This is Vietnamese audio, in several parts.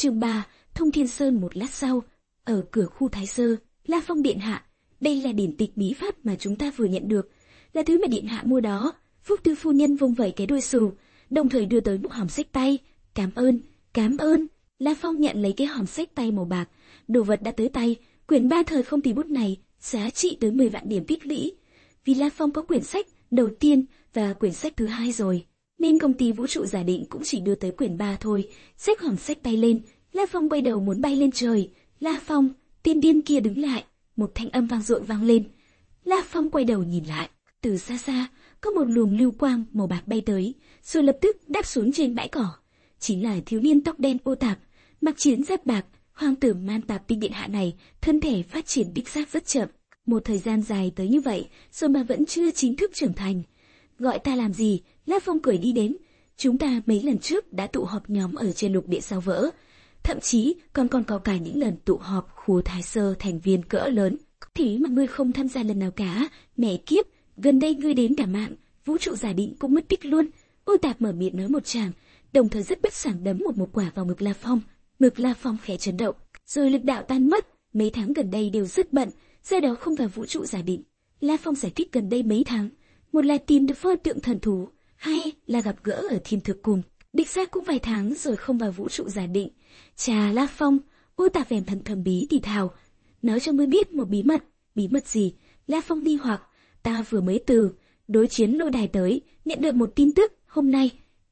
Chương 3, Thông Thiên Sơn. Một lát sau, ở cửa khu Thái Sơ, La Phong điện hạ, đây là điển tịch bí pháp mà chúng ta vừa nhận được, là thứ mà điện hạ mua đó. Phúc Tư phu nhân vung vẩy cái đuôi xù, đồng thời đưa tới một hòm xách tay. Cảm ơn, cảm ơn. La Phong nhận lấy cái hòm xách tay màu bạc, đồ vật đã tới tay. Quyển 3 thời không tỷ bút này giá trị tới 10 vạn điểm tích lũy. Vì La Phong có quyển sách đầu tiên và quyển sách thứ hai rồi, nên công ty vũ trụ giả định cũng chỉ đưa tới quyển 3 thôi. Xách hòm xách tay lên, La Phong quay đầu muốn bay lên trời. La Phong, tiên điên kia đứng lại. Một thanh âm vang dội vang lên. La Phong quay đầu nhìn lại, từ xa xa có một luồng lưu quang màu bạc bay tới, rồi lập tức đáp xuống trên bãi cỏ. Chính là thiếu niên tóc đen Ô Tạp, mặc chiến giáp bạc, hoàng tử Man Tạp Tinh điện hạ này. Thân thể phát triển đích xác rất chậm, một thời gian dài tới như vậy rồi mà vẫn chưa chính thức trưởng thành. Gọi ta làm gì? La Phong cười đi đến. Chúng ta mấy lần trước đã tụ họp nhóm ở trên lục địa sao vỡ, thậm chí còn có cả những lần tụ họp khu Thái Sơ thành viên cỡ lớn. Thế mà ngươi không tham gia lần nào cả. Mẹ kiếp, gần đây ngươi đến cả mạng vũ trụ giả định cũng mất tích luôn. Ô Tạp mở miệng nói một tràng, đồng thời rất bất sảng đấm một quả vào ngực La Phong. Ngực La Phong khẽ chấn động, rồi lực đạo tan mất. Mấy tháng gần đây đều rất bận, do đó không vào vũ trụ giả định. La Phong giải thích gần đây mấy tháng, một là tìm được pho tượng thần thú, hai là gặp gỡ ở thiên thực cùng. Đích xác cũng vài tháng rồi không vào vũ trụ giả định. Chà La Phong, Ô Tạp vẻ thần thần bí thì thào, nói cho ngươi biết một bí mật. Bí mật gì? La Phong nghi hoặc. Ta vừa mới từ đối chiến lôi đài tới, nhận được một tin tức. Hôm nay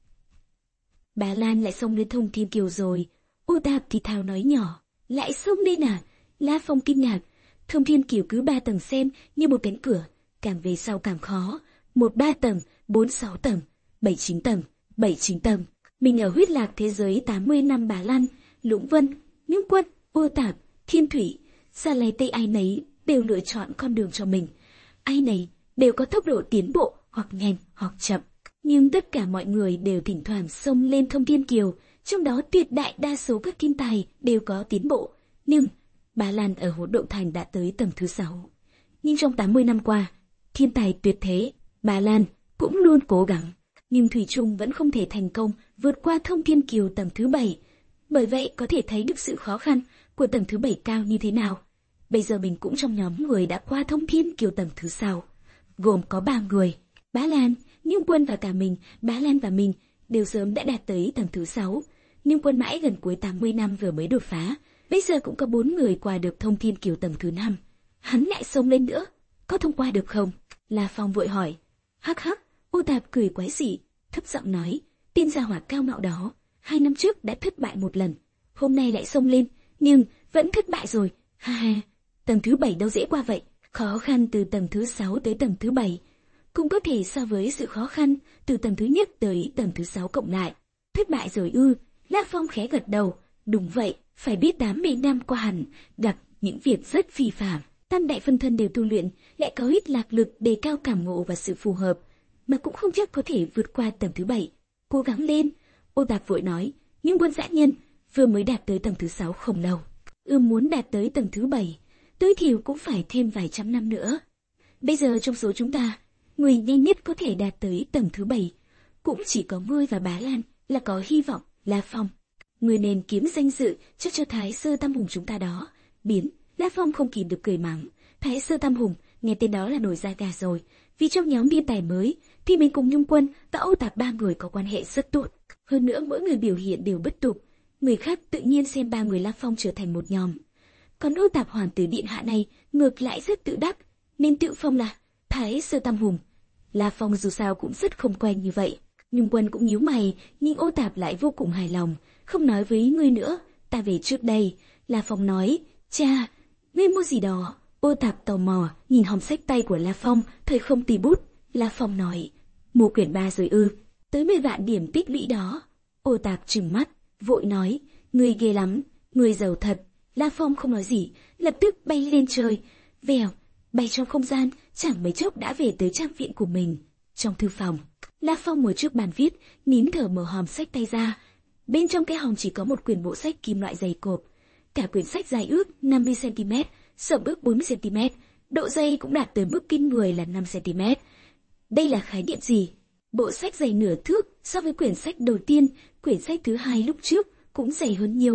Bá Lan lại xông lên Thông Thiên Kiều rồi. Ô Tạp thì thào nói nhỏ, lại xông lên à? La Phong kinh ngạc. Thông Thiên Kiều cứ 3 tầng xem như một cánh cửa, càng về sau càng khó. 1-3 tầng, 4-6 tầng, 7-9 tầng, 7-9 tầng. Mình ở huyết lạc thế giới 80 năm. Bá Lan, Lũng Vân, Những Quân, Ô Tạp, Thiên Thủy, Sa Lầy Tây, ai nấy đều lựa chọn con đường cho mình. Ai nấy đều có tốc độ tiến bộ hoặc nhanh hoặc chậm, nhưng tất cả mọi người đều thỉnh thoảng xông lên Thông Thiên Kiều. Trong đó tuyệt đại đa số các thiên tài đều có tiến bộ. Nhưng Bá Lan ở Hỗn Độn Thành đã tới tầng thứ 6. Nhưng trong 80 năm qua, thiên tài tuyệt thế, Bá Lan cũng luôn cố gắng, nhưng thủy chung vẫn không thể thành công vượt qua Thông Thiên Kiều tầng thứ 7. Bởi vậy có thể thấy được sự khó khăn của tầng thứ 7 cao như thế nào. Bây giờ mình cũng trong nhóm người đã qua Thông Thiên Kiều tầng thứ 6, gồm có 3 người: Bá Lan, Những Quân và cả mình. Bá Lan và mình đều sớm đã đạt tới tầng thứ 6, nhưng Quân mãi gần cuối 80 năm vừa mới đột phá. Bây giờ cũng có 4 người qua được Thông Thiên Kiều tầng thứ 5. Hắn lại xông lên nữa, có thông qua được không? La Phong vội hỏi. Hắc hắc, Ô Tạp cười quái dị, thấp giọng nói, tên gia hỏa cao ngạo đó 2 năm trước đã thất bại một lần, hôm nay lại xông lên, nhưng vẫn thất bại rồi. Ha ha, tầng thứ 7 đâu dễ qua vậy. Khó khăn từ tầng thứ 6 tới tầng thứ 7 cũng có thể so với sự khó khăn từ tầng thứ nhất tới tầng thứ 6 cộng lại. Thất bại rồi ư? La Phong khẽ gật đầu. Đúng vậy, phải biết 80 năm qua hẳn gặp những việc rất phi phàm. Tam đại phân thân đều tu luyện, lại có ít lạc lực đề cao cảm ngộ và sự phù hợp, mà cũng không chắc có thể vượt qua tầng thứ 7. Cố gắng lên. Ô Tạp vội nói. Nhưng Quân dã nhân vừa mới đạt tới tầng thứ 6 không lâu, muốn đạt tới tầng thứ 7 tối thiểu cũng phải thêm vài trăm năm nữa. Bây giờ trong số chúng ta, người nhanh nhất có thể đạt tới tầng thứ 7 cũng chỉ có ngươi và Bá Lan là có hy vọng. La Phong, người nên kiếm danh dự cho Thái Sơ Tam Hùng chúng ta đó. Biến. La Phong không kìm được cười mắng. Thái Sơ Tam Hùng, nghe tên đó là nổi da gà rồi. Vì trong nhóm biên tài mới thì mình cùng Nhung Quân và Ô Tạp 3 người có quan hệ rất tốt. Hơn nữa mỗi người biểu hiện đều bất tục, người khác tự nhiên xem 3 người La Phong trở thành một nhóm. Còn Ô Tạp hoàng tử điện hạ này ngược lại rất tự đắc, nên tự phong là Thái Sơ Tam Hùng. La Phong dù sao cũng rất không quen như vậy. Nhung Quân cũng nhíu mày, nhưng Ô Tạp lại vô cùng hài lòng, không nói với ngươi nữa. Ta về trước đây. La Phong nói. Cha, ngươi mua gì đó? Ô Tạp tò mò nhìn hòm sách tay của La Phong, thời không tì bút. La Phong nói. Mua quyển 3 rồi ư? Tới 10 vạn điểm tích lũy đó. Ô Tạp trừng mắt, vội nói. Ngươi ghê lắm, ngươi giàu thật. La Phong không nói gì, lập tức bay lên trời. Vèo, bay trong không gian, chẳng mấy chốc đã về tới trang viện của mình. Trong thư phòng, La Phong ngồi trước bàn viết, nín thở mở hòm sách tay ra. Bên trong cái hòm chỉ có một quyển bộ sách kim loại dày cộp. Cả quyển sách dài ước 50 cm, rộng ước 40 cm, độ dày cũng đạt tới mức kinh người là 5 cm. Đây là khái niệm gì? Bộ sách dày nửa thước so với quyển sách đầu tiên, quyển sách thứ hai lúc trước cũng dày hơn nhiều.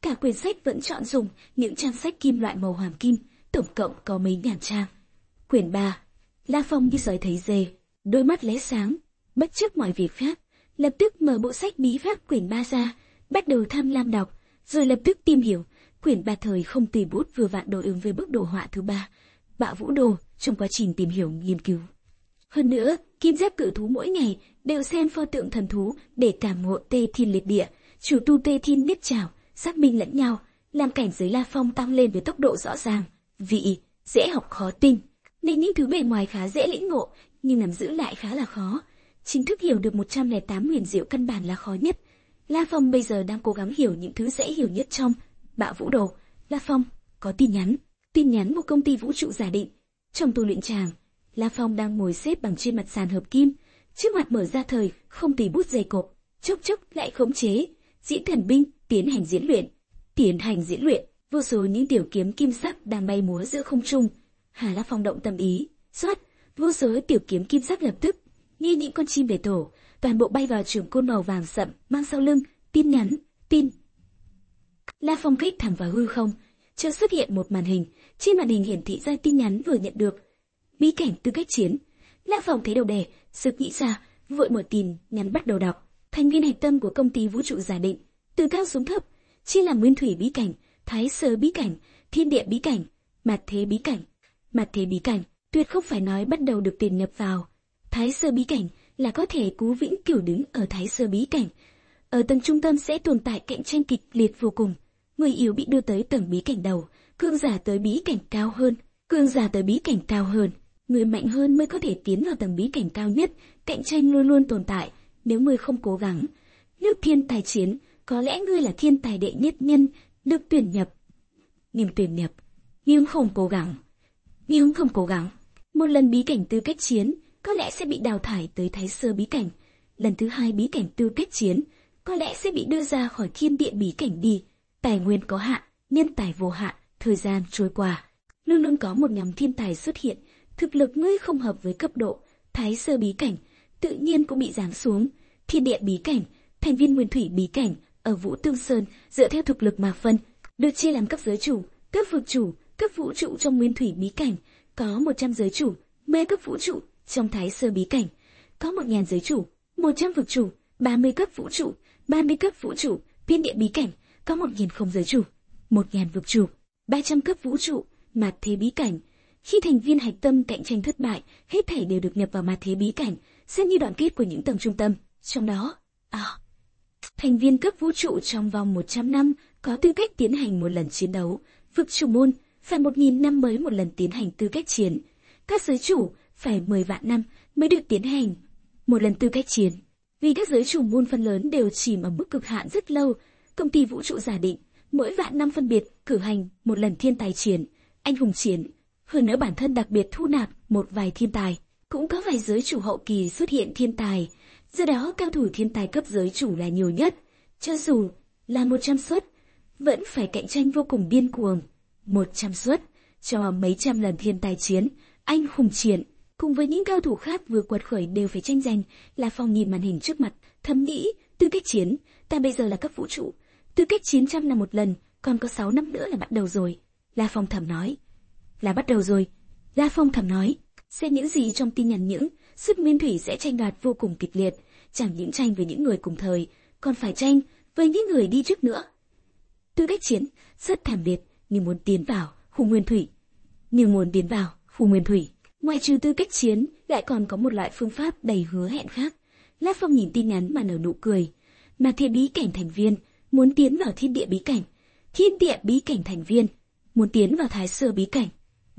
Cả quyển sách vẫn chọn dùng những trang sách kim loại màu hoàng kim, tổng cộng có mấy ngàn trang. Quyển 3. La Phong như sói thấy dê, đôi mắt lóe sáng, bất chấp mọi việc khác, lập tức mở bộ sách bí pháp quyển 3 ra, bắt đầu tham lam đọc, rồi lập tức tìm hiểu. Quyển 3 thời không tùy bút vừa vặn đối ứng với bức đồ họa thứ 3, Bạo Vũ Đồ, trong quá trình tìm hiểu nghiên cứu. Hơn nữa, Kim Giáp Cự Thú mỗi ngày đều xem pho tượng thần thú để cảm ngộ Tê Thiên Liệt Địa, chủ tu Tê Thiên Niết Trảo, xác minh lẫn nhau, làm cảnh giới La Phong tăng lên với tốc độ rõ ràng. Vị dễ học khó tinh, nên những thứ bề ngoài khá dễ lĩnh ngộ, nhưng nắm giữ lại khá là khó. Chính thức hiểu được 108 huyền diệu căn bản là khó nhất. La Phong bây giờ đang cố gắng hiểu những thứ dễ hiểu nhất trong Bạo Vũ Đồ. La Phong có tin nhắn của công ty vũ trụ giả định. Trong tu luyện tràng, La Phong đang ngồi xếp bằng trên mặt sàn hợp kim, trước mặt mở ra thời không tùy bút dày cộp, chốc chốc lại khống chế diễn thần binh tiến hành diễn luyện. Vô số những tiểu kiếm kim sắc đang bay múa giữa không trung. La Phong động tâm ý, xoát, vô số tiểu kiếm kim sắc lập tức như những con chim về tổ, toàn bộ bay vào trường côn màu vàng sậm mang sau lưng tin. La Phong kích thẳng vào hư không, chợt xuất hiện một màn hình, trên màn hình hiển thị ra tin nhắn vừa nhận được. Bí cảnh tư cách chiến. La Phong thấy đầu đè, sực nghĩ ra, vội mở tin nhắn bắt đầu đọc. Thành viên hạch tâm của công ty vũ trụ giả định, từ cao xuống thấp, chia làm Nguyên Thủy bí cảnh, Thái Sơ bí cảnh, Thiên Địa bí cảnh, Mạt Thế bí cảnh. Mạt Thế bí cảnh tuyệt không phải nói bắt đầu được tiền nhập vào. Thái Sơ bí cảnh là có thể cứu vĩnh cửu đứng ở Thái Sơ bí cảnh. Ở tầng trung tâm sẽ tồn tại cạnh tranh kịch liệt vô cùng. Người yếu bị đưa tới tầng bí cảnh đầu, cường giả tới bí cảnh cao hơn, người mạnh hơn mới có thể tiến vào tầng bí cảnh cao nhất. Cạnh tranh luôn luôn tồn tại. Nếu ngươi không cố gắng, nước thiên tài chiến, có lẽ ngươi là thiên tài đệ nhất nhân được tuyển nhập. Nhưng không cố gắng, một lần bí cảnh tư cách chiến, có lẽ sẽ bị đào thải tới Thái Sơ bí cảnh. Lần thứ 2 bí cảnh tư cách chiến, có lẽ sẽ bị đưa ra khỏi Thiên Địa bí cảnh đi. Tài nguyên có hạn, nhân tài vô hạn, thời gian trôi qua, luôn luôn có một nhóm thiên tài xuất hiện. Thực lực ngươi không hợp với cấp độ Thái Sơ bí cảnh, tự nhiên cũng bị giáng xuống. Thiên Địa bí cảnh, thành viên Nguyên Thủy bí cảnh ở Vũ Tương Sơn dựa theo thực lực mà phân, được chia làm cấp giới chủ, cấp vực chủ, cấp vũ trụ. Trong Nguyên Thủy bí cảnh có 100 giới chủ, 10 cấp vũ trụ. Trong Thái Sơ bí cảnh có 1000 giới chủ, 100 vực chủ, 30 cấp vũ trụ, 30 cấp vũ trụ. Thiên Địa bí cảnh có 1000 không giới chủ, 1000 vực chủ, 300 cấp vũ trụ. Mạt Thế bí cảnh, khi thành viên hạch tâm cạnh tranh thất bại, hết thảy đều được nhập vào Mạt Thế bí cảnh, xem như đoạn kết của những tầng trung tâm. Trong đó, thành viên cấp vũ trụ trong vòng 100 năm có tư cách tiến hành một lần chiến đấu. Vực chủ môn phải 1000 năm mới một lần tiến hành tư cách chiến. Các giới chủ phải 10 vạn năm mới được tiến hành một lần tư cách chiến. Vì các giới chủ môn phần lớn đều chìm ở mức cực hạn rất lâu, công ty vũ trụ giả định mỗi vạn năm phân biệt cử hành một lần thiên tài chiến, anh hùng chiến. Hơn nữa bản thân đặc biệt thu nạp một vài thiên tài, cũng có vài giới chủ hậu kỳ xuất hiện thiên tài. Do đó cao thủ thiên tài cấp giới chủ là nhiều nhất. Cho dù là 100 suất, vẫn phải cạnh tranh vô cùng điên cuồng. 100 suất cho mấy trăm lần thiên tài chiến, anh hùng chiến, cùng với những cao thủ khác vừa quật khởi đều phải tranh giành. La Phong nhìn màn hình trước mặt, thầm nghĩ, tư cách chiến, ta bây giờ là cấp vũ trụ, tư cách chiến 100 năm một lần, còn có 6 năm nữa là bắt đầu rồi. La Phong thầm nói, xem những gì trong tin nhắn, những sức Nguyên Thủy sẽ tranh đoạt vô cùng kịch liệt, chẳng những tranh với những người cùng thời, còn phải tranh với những người đi trước nữa. Tư cách chiến rất thảm liệt, nhưng muốn tiến vào khu Nguyên Thủy, ngoại trừ tư cách chiến, lại còn có một loại phương pháp đầy hứa hẹn khác. La Phong nhìn tin nhắn mà nở nụ cười. Mà Thiên bí cảnh thành viên muốn tiến vào Thiên Địa bí cảnh, Thiên Địa bí cảnh thành viên muốn tiến vào Thái Sơ bí cảnh,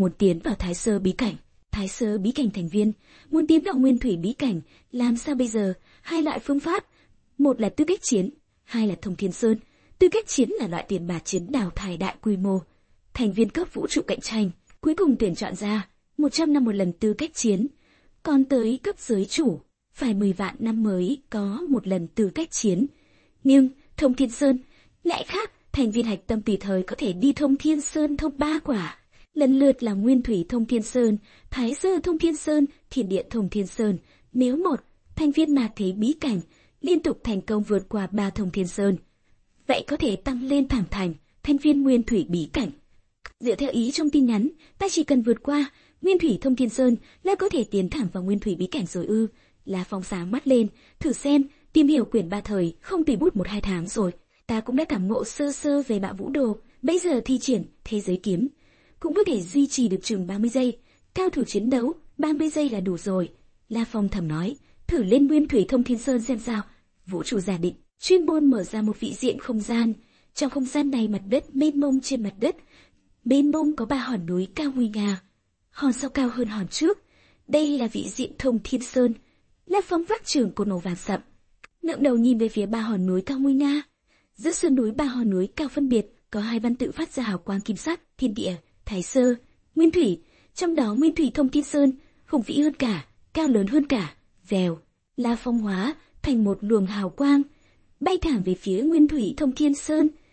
Thái Sơ bí cảnh thành viên muốn tiến vào Nguyên Thủy bí cảnh. Làm sao bây giờ? Hai loại phương pháp, một là tư cách chiến, hai là Thông Thiên Sơn. Tư cách chiến là loại tiền bạc chiến đào thải đại quy mô, thành viên cấp vũ trụ cạnh tranh, cuối cùng tuyển chọn ra 100 năm một lần tư cách chiến. Còn tới cấp giới chủ, phải 10 vạn năm mới có một lần tư cách chiến. Nhưng Thông Thiên Sơn lại khác, thành viên hạch tâm tùy thời có thể đi Thông Thiên Sơn thông 3 quả, lần lượt là Nguyên Thủy Thông Thiên Sơn, Thái Sơ Thông Thiên Sơn, Thiên Địa Thông Thiên Sơn. Nếu một thành viên Mạt Thế bí cảnh liên tục thành công vượt qua 3 Thông Thiên Sơn, vậy có thể tăng lên thẳng thành thành viên nguyên thủy bí cảnh. Dựa theo ý trong tin nhắn, ta chỉ cần vượt qua nguyên thủy thông thiên sơn là có thể tiến thẳng vào nguyên thủy bí cảnh rồi ư? La Phong sáng mắt lên, thử xem, tìm hiểu quyển ba thời không tùy bút 1-2 tháng rồi. Ta cũng đã cảm ngộ sơ sơ về bạo vũ đồ, bây giờ thi triển thế giới kiếm cũng có thể duy trì được chừng 30 giây. Cao thủ chiến đấu, 30 giây là đủ rồi. La Phong thầm nói, thử lên nguyên thủy thông thiên sơn xem sao. Vũ trụ giả định, chuyên môn mở ra một vị diện không gian. Trong không gian này mặt đất mênh mông, trên mặt đất mênh mông có 3 hòn núi cao nguy nga, hòn sau cao hơn hòn trước. Đây là vị diện thông thiên sơn. La Phong vác trường côn màu vàng sậm, ngẩng đầu nhìn về phía 3 hòn núi cao nguy nga. Giữa sườn núi 3 hòn núi cao phân biệt có 2 văn tự phát ra hào quang kim sắc: thiên địa, thái sơ, nguyên thủy. Trong đó nguyên thủy thông thiên sơn hùng vĩ hơn cả, cao lớn hơn cả. Vèo, La Phong hóa thành một luồng hào quang, bay thẳng về phía nguyên thủy thông thiên sơn.